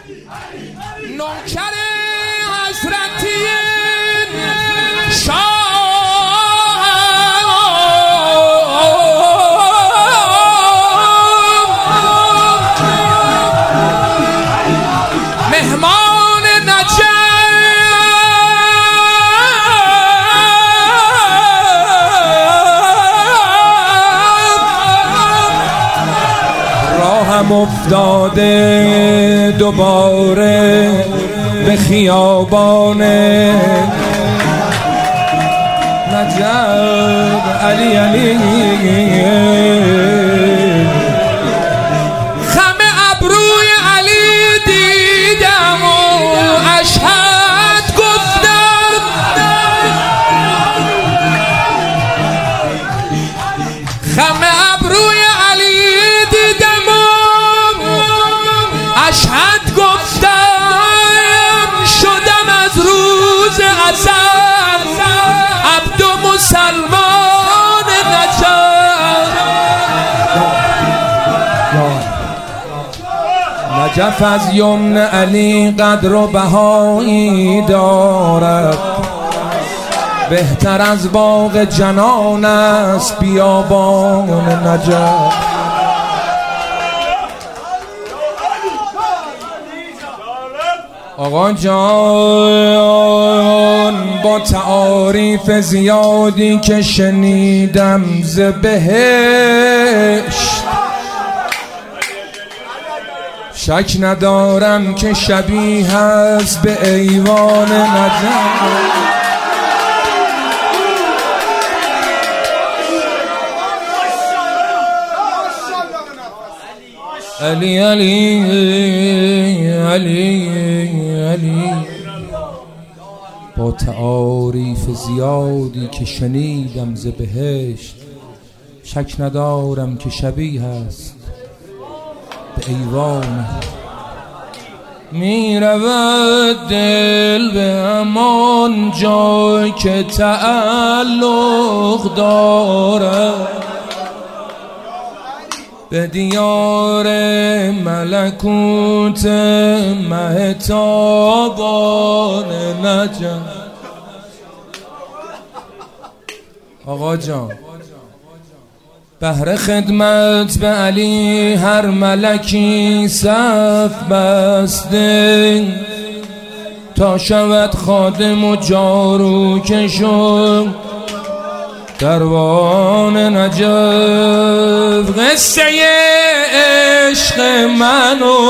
نوکر حضرتی شاه مهمان نجف راهم افتاده دوباره به خیابان نجف علی علی خم ابروی علی دیدم و اشهد گفتم خم ابروی علی دیدم و اشهد گفتم شدم از روز ازل عبد و مسلمان نجف از یمن علی قدر و بهایی دارد بهتر از باغ جنان است بیابان نجف آقا جان با تعاریف زیادی که شنیدم ز بهشت شک ندارم که شبیه است به ایوان نجف علی علی علی علی با تعاریف زیادی که شنیدم ز بهشت شک ندارم که شبیه است به ایوان می رود دل به همان جای که تعلق دارد به دیار ملکوت مهتابان نجف آقا جان بهر خدمت به علی هر ملکی صف بسته تا شود خادم و جارو کشم دربان نجف قصه عشق منو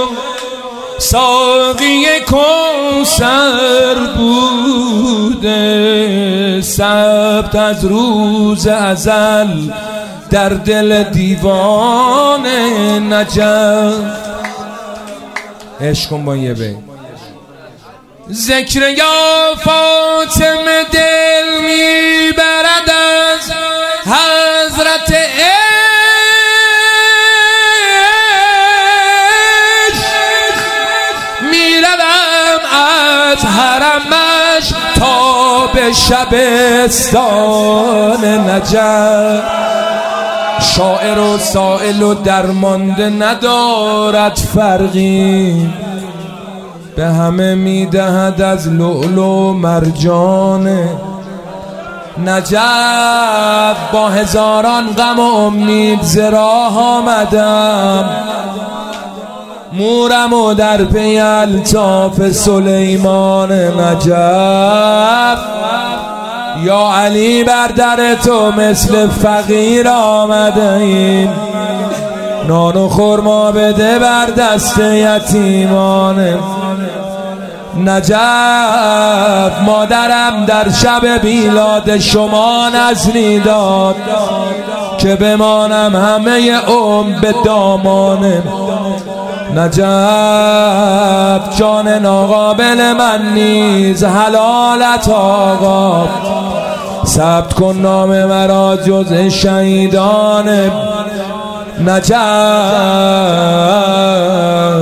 ساقی کوثر بوده ثبت از روز ازل در دل دیوان نجف عشق کن با یه بین ذکر یا فاطمه دل میبرد از حضرت عشق میروم از حرمش تا به شبستان نجف شاعر و سائل و درمانده ندارد فرقی به همه میدهد از لؤلؤ و مرجان نجف با هزاران غم و امید ز راه آمدم مورم و در پی الطاف سلیمان نجف یا علی بر در تو مثل فقیر آمده ایم نان و خرما بده بر دست یتیمان نجف مادرم در شب میلاد شما نذری داد که بمانم همه عمر به دامان نجف جان ناقابل من نیز حلالت آقا ثبت کن نام مرا جز شهیدان نجف